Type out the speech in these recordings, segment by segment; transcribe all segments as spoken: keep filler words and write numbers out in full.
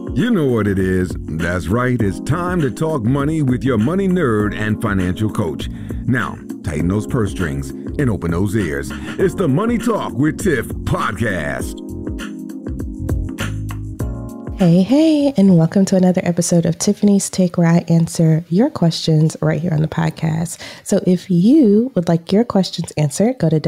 You know what it is. That's right. It's time to talk money with your money nerd and financial coach. Now, tighten those purse strings and open those ears. It's the Money Talk with Tiff podcast. Hey, hey, and welcome to another episode of Tiffany's Take, where I answer your questions right here on the podcast. So if you would like your questions answered, go to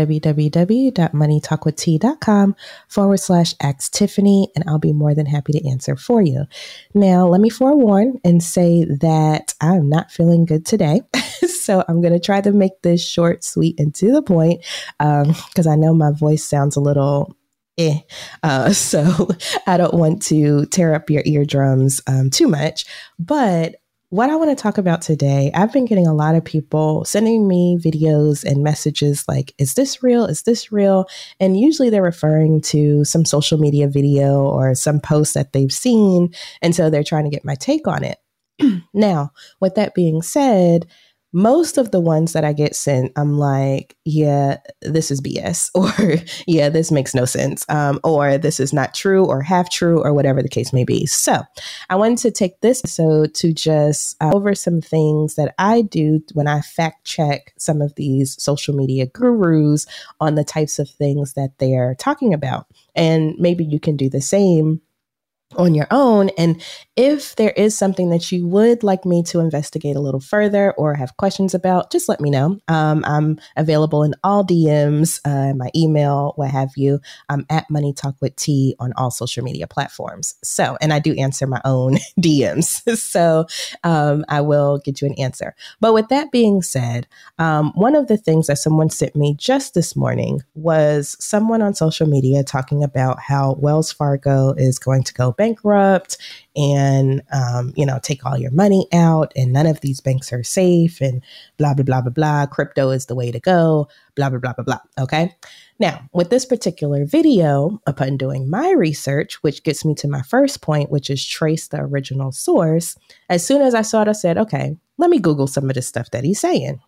www.moneytalkwitht.com forward slash ask Tiffany, and I'll be more than happy to answer for you. Now, let me forewarn and say that I'm not feeling good today. So I'm going to try to make this short, sweet, and to the point, because um, I know my voice sounds a little Eh. Uh, so I don't want to tear up your eardrums um, too much. But what I want to talk about today, I've been getting a lot of people sending me videos and messages like, is this real? Is this real? And usually they're referring to some social media video or some post that they've seen. And so they're trying to get my take on it. Now, with that being said, most of the ones that I get sent, I'm like, yeah, this is B S, or yeah, this makes no sense, um, or this is not true or half true, or whatever the case may be. So I wanted to take this episode to just uh, over some things that I do when I fact check some of these social media gurus on the types of things that they're talking about. And maybe you can do the same on your own. And if there is something that you would like me to investigate a little further or have questions about, just let me know. Um, I'm available in all D Ms, uh, my email, what have you. I'm at Money Talk with T on all social media platforms. So, and I do answer my own D Ms. So um, I will get you an answer. But with that being said, um, one of the things that someone sent me just this morning was someone on social media talking about how Wells Fargo is going to go bankrupt and, um, you know, take all your money out, and none of these banks are safe, and blah, blah, blah, blah, blah. Crypto is the way to go, blah, blah, blah, blah, blah. Okay. Now, with this particular video, upon doing my research, which gets me to my first point, which is trace the original source. As soon as I saw it, I said, okay, let me Google some of the stuff that he's saying.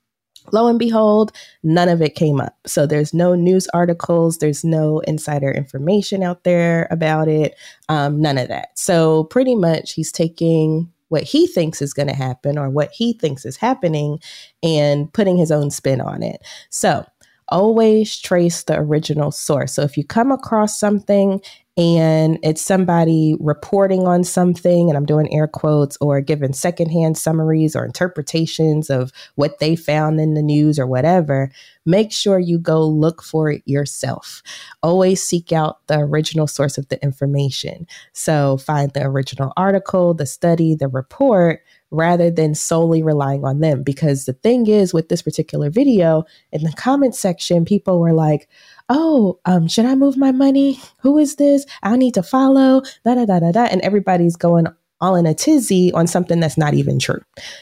Lo and behold, none of it came up. So there's no news articles. There's no insider information out there about it. Um, none of that. So pretty much he's taking what he thinks is going to happen or what he thinks is happening and putting his own spin on it. So always trace the original source. So if you come across something and it's somebody reporting on something, and I'm doing air quotes, or giving secondhand summaries or interpretations of what they found in the news or whatever, make sure you go look for it yourself. Always seek out the original source of the information. So find the original article, the study, the report, rather than solely relying on them. Because the thing is, with this particular video, in the comment section, people were like, oh, um, should I move my money? Who is this? I need to follow, da, da, da, da, da. And everybody's going all in a tizzy on something that's not even true.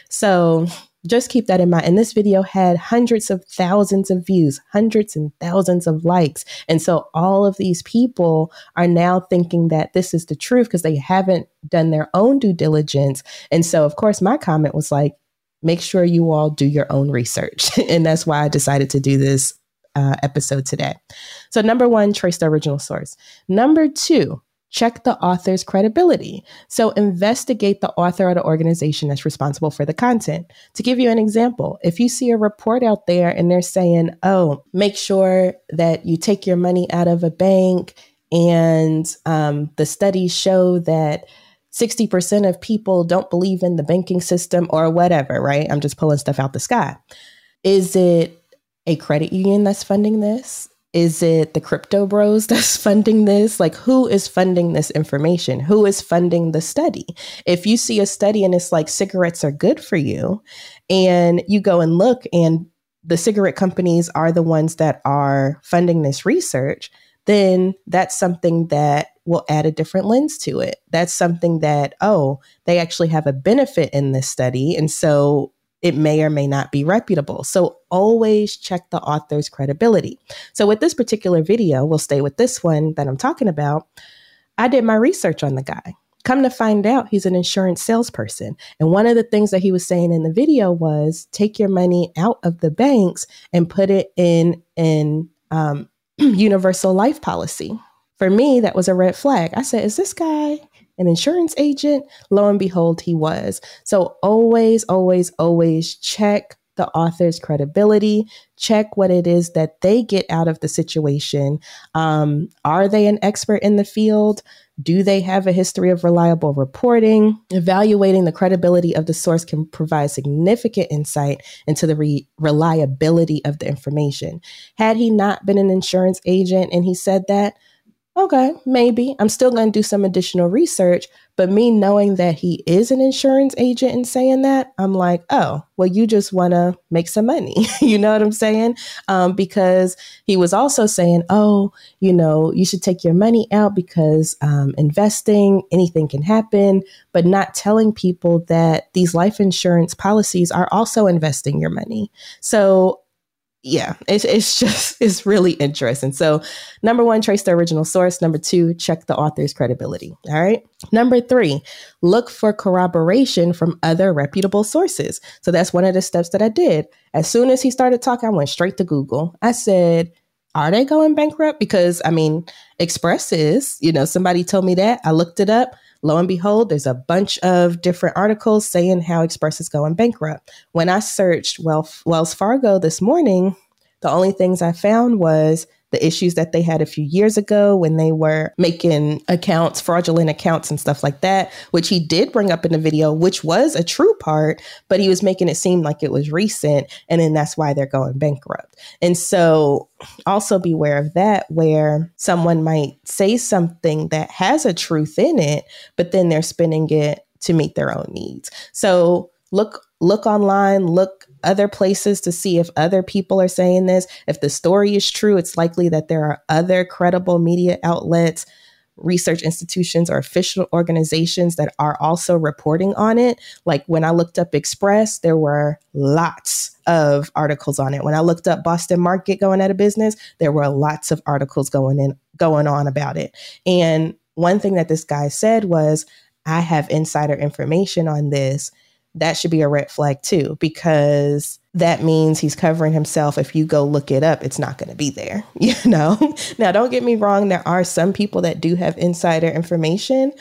So just keep that in mind. And this video had hundreds of thousands of views, hundreds and thousands of likes. And so all of these people are now thinking that this is the truth because they haven't done their own due diligence. And so, of course, my comment was like, make sure you all do your own research. And that's why I decided to do this uh, episode today. So number one, trace the original source. Number two, check the author's credibility. So investigate the author or the organization that's responsible for the content. To give you an example, if you see a report out there and they're saying, oh, make sure that you take your money out of a bank, and um, the studies show that sixty percent of people don't believe in the banking system or whatever, right? I'm just pulling stuff out the sky. Is it a credit union that's funding this? Is it the crypto bros that's funding this? Like, who is funding this information? Who is funding the study? If you see a study and it's like cigarettes are good for you, and you go and look and the cigarette companies are the ones that are funding this research, then that's something that will add a different lens to it. That's something that, oh, they actually have a benefit in this study. And so it may or may not be reputable. So always check the author's credibility. So with this particular video, we'll stay with this one that I'm talking about. I did my research on the guy. Come to find out, he's an insurance salesperson. And one of the things that he was saying in the video was take your money out of the banks and put it in an um, universal life policy. For me, that was a red flag. I said, is this guy an insurance agent? Lo and behold, he was. So always, always, always check the author's credibility, check what it is that they get out of the situation. Um, are they an expert in the field? Do they have a history of reliable reporting? Evaluating the credibility of the source can provide significant insight into the re- reliability of the information. Had he not been an insurance agent and he said that, okay, maybe I'm still going to do some additional research, but me knowing that he is an insurance agent and saying that, I'm like, oh, well, you just want to make some money. You know what I'm saying? Um, because he was also saying, oh, you know, you should take your money out because um, investing, anything can happen, but not telling people that these life insurance policies are also investing your money. So yeah, it's, it's just, it's really interesting. So number one, trace the original source. Number two, check the author's credibility. All right. Number three, look for corroboration from other reputable sources. So that's one of the steps that I did. As soon as he started talking, I went straight to Google. I said, are they going bankrupt? Because I mean, Express is, you know, somebody told me that. I looked it up. Lo and behold, there's a bunch of different articles saying how Express is going bankrupt. When I searched Wells Fargo this morning, the only things I found was the issues that they had a few years ago when they were making accounts, fraudulent accounts and stuff like that, which he did bring up in the video, which was a true part, but he was making it seem like it was recent. And then that's why they're going bankrupt. And so also beware of that, where someone might say something that has a truth in it, but then they're spinning it to meet their own needs. So look, look online, look other places to see if other people are saying this. If the story is true, it's likely that there are other credible media outlets, research institutions, or official organizations that are also reporting on it. Like when I looked up Express, there were lots of articles on it. When I looked up Boston Market going out of business, there were lots of articles going in, going on about it. And one thing that this guy said was, I have insider information on this. That should be a red flag too, because that means he's covering himself. If you go look it up, it's not going to be there, you know? Now, don't get me wrong. There are some people that do have insider information,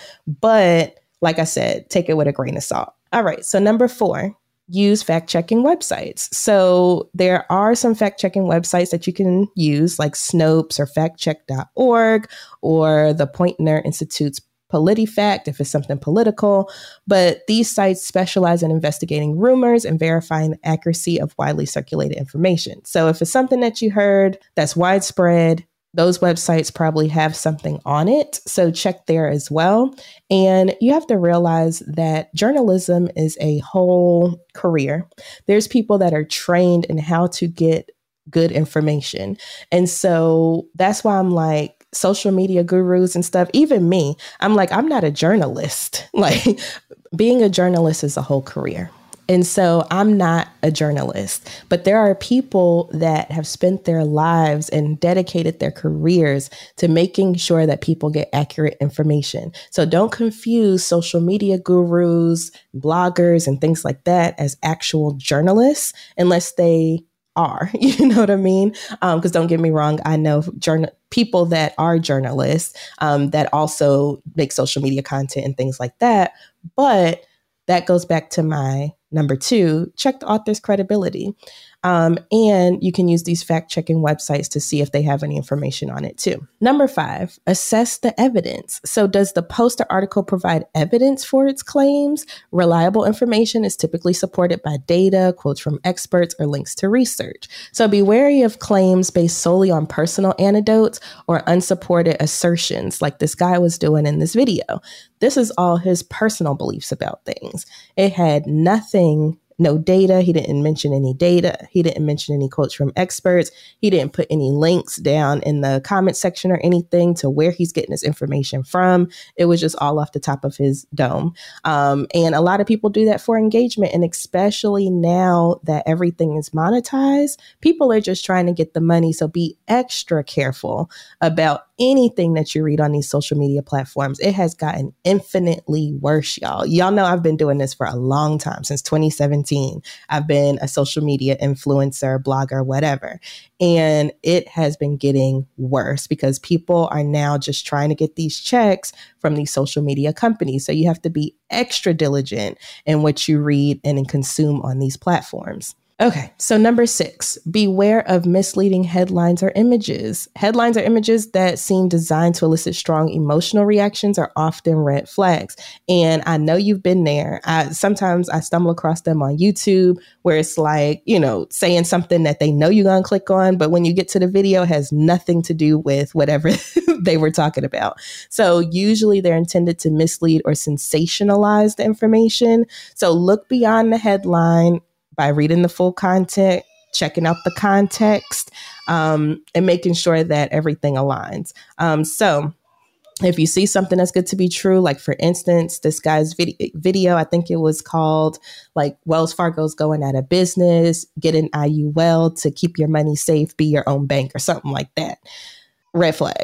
but like I said, take it with a grain of salt. All right. So number four, use fact-checking websites. So there are some fact-checking websites that you can use, like Snopes or fact check dot org or the Poynter Institute's PolitiFact, if it's something political, but these sites specialize in investigating rumors and verifying the accuracy of widely circulated information. So if it's something that you heard that's widespread, those websites probably have something on it. So check there as well. And you have to realize that journalism is a whole career. There's people that are trained in how to get good information. And so that's why I'm like, social media gurus and stuff, even me, I'm like, I'm not a journalist. Like being a journalist is a whole career. And so I'm not a journalist, but there are people that have spent their lives and dedicated their careers to making sure that people get accurate information. So don't confuse social media gurus, bloggers, and things like that as actual journalists unless they are, you know what I mean? Um, because don't get me wrong, I know journal people that are journalists um, that also make social media content and things like that. But that goes back to my number two, check the author's credibility. Um, and you can use these fact-checking websites to see if they have any information on it too. Number five, assess the evidence. So does the post or article provide evidence for its claims? Reliable information is typically supported by data, quotes from experts, or links to research. So be wary of claims based solely on personal anecdotes or unsupported assertions like this guy was doing in this video. This is all his personal beliefs about things. It had nothing No data. He didn't mention any data. He didn't mention any quotes from experts. He didn't put any links down in the comment section or anything to where he's getting his information from. It was just all off the top of his dome. Um, and a lot of people do that for engagement. And especially now that everything is monetized, people are just trying to get the money. So be extra careful about anything that you read on these social media platforms. It has gotten infinitely worse, y'all. Y'all know I've been doing this for a long time, since twenty seventeen. I've been a social media influencer, blogger, whatever. And it has been getting worse because people are now just trying to get these checks from these social media companies. So you have to be extra diligent in what you read and consume on these platforms. Okay, so number six, beware of misleading headlines or images. Headlines or images that seem designed to elicit strong emotional reactions are often red flags. And I know you've been there. I, sometimes I stumble across them on YouTube where it's like, you know, saying something that they know you're going to click on, but when you get to the video, it has nothing to do with whatever they were talking about. So usually they're intended to mislead or sensationalize the information. So look beyond the headline by reading the full content, checking out the context, um, and making sure that everything aligns. Um, so if you see something that's good to be true, like for instance, this guy's video, video, I think it was called like Wells Fargo's going out of business, get an I U L to keep your money safe, be your own bank or something like that. Red flag.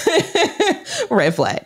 Red flag.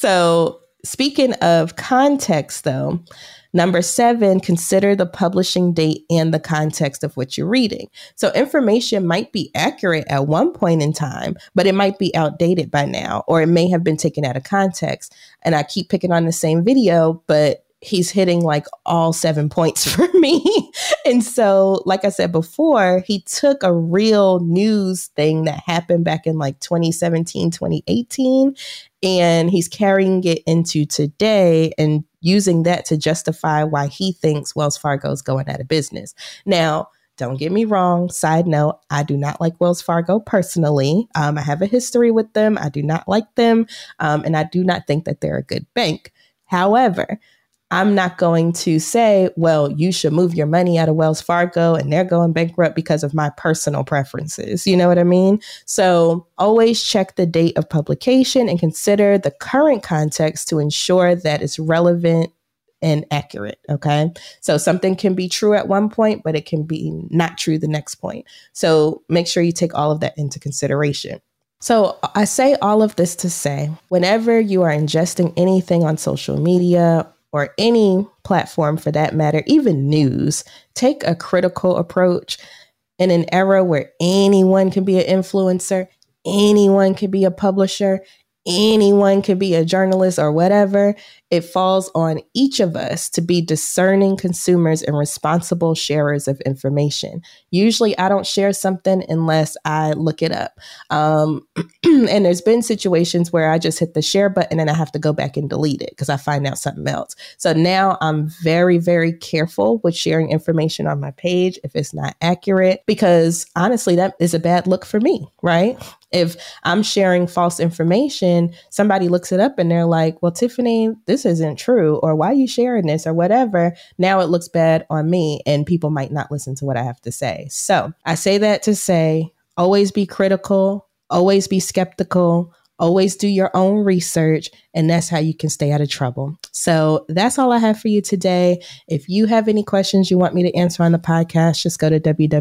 So speaking of context, though, number seven, consider the publishing date and the context of what you're reading. So information might be accurate at one point in time, but it might be outdated by now, or it may have been taken out of context. And I keep picking on the same video, but he's hitting like all seven points for me. And so, like I said before, he took a real news thing that happened back in like twenty seventeen, twenty eighteen, and he's carrying it into today and using that to justify why he thinks Wells Fargo is going out of business. Now, don't get me wrong. Side note, I do not like Wells Fargo personally. Um, I have a history with them. I do not like them. Um, and I do not think that they're a good bank. However, I'm not going to say, well, you should move your money out of Wells Fargo and they're going bankrupt because of my personal preferences. You know what I mean? So always check the date of publication and consider the current context to ensure that it's relevant and accurate. Okay. So something can be true at one point, but it can be not true the next point. So make sure you take all of that into consideration. So I say all of this to say, whenever you are ingesting anything on social media or any platform for that matter, even news, take a critical approach. In an era where anyone can be an influencer, anyone can be a publisher, anyone can be a journalist or whatever, it falls on each of us to be discerning consumers and responsible sharers of information. Usually I don't share something unless I look it up. Um, and there's been situations where I just hit the share button and I have to go back and delete it because I find out something else. So now I'm very, very careful with sharing information on my page if it's not accurate, because honestly, that is a bad look for me, right? If I'm sharing false information, somebody looks it up and they're like, well, Tiffany, this isn't true, or why are you sharing this or whatever. Now it looks bad on me and people might not listen to what I have to say. So I say that to say, always be critical, always be skeptical, always do your own research, and that's how you can stay out of trouble. So that's all I have for you today. If you have any questions you want me to answer on the podcast, just go to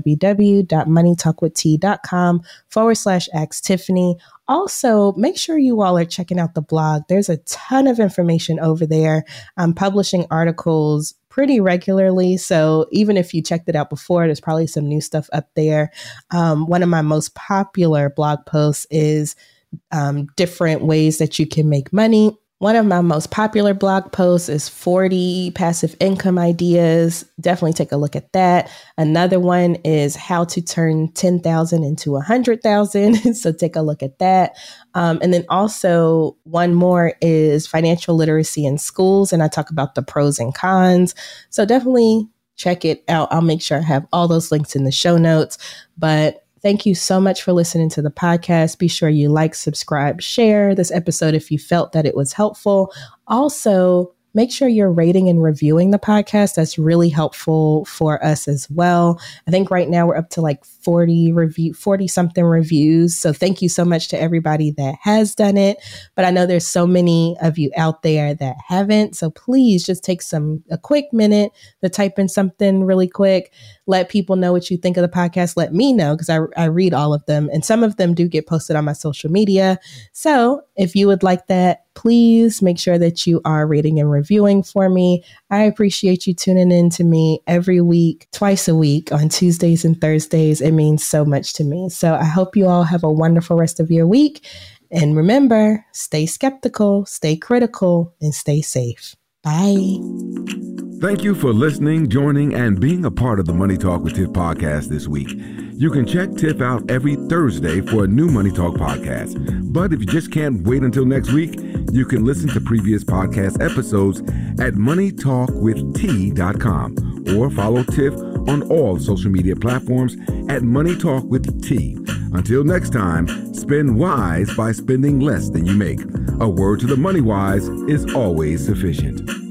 www.moneytalkwitht.com forward slash ask Tiffany. Also, make sure you all are checking out the blog. There's a ton of information over there. I'm publishing articles pretty regularly. So even if you checked it out before, there's probably some new stuff up there. Um, one of my most popular blog posts is Um, different ways that you can make money. One of my most popular blog posts is forty passive income ideas. Definitely take a look at that. Another one is how to turn ten thousand into one hundred thousand. So take a look at that. Um, and then also one more is financial literacy in schools. And I talk about the pros and cons. So definitely check it out. I'll make sure I have all those links in the show notes. But thank you so much for listening to the podcast. Be sure you like, subscribe, share this episode if you felt that it was helpful. Also, make sure you're rating and reviewing the podcast. That's really helpful for us as well. I think right now we're up to like forty review, forty something reviews. So thank you so much to everybody that has done it. But I know there's so many of you out there that haven't. So please just take some, a quick minute to type in something really quick. Let people know what you think of the podcast. Let me know, because I, I read all of them, and some of them do get posted on my social media. So if you would like that, please make sure that you are rating and reviewing for me. I appreciate you tuning in to me every week, twice a week on Tuesdays and Thursdays. It means so much to me. So I hope you all have a wonderful rest of your week. And remember, stay skeptical, stay critical, and stay safe. Bye. Thank you for listening, joining, and being a part of the Money Talk with Tiff podcast this week. You can check Tiff out every Thursday for a new Money Talk podcast. But if you just can't wait until next week, you can listen to previous podcast episodes at money talk with t dot com or follow Tiff on all social media platforms at Money Talk with T. Until next time, spend wise by spending less than you make. A word to the money wise is always sufficient.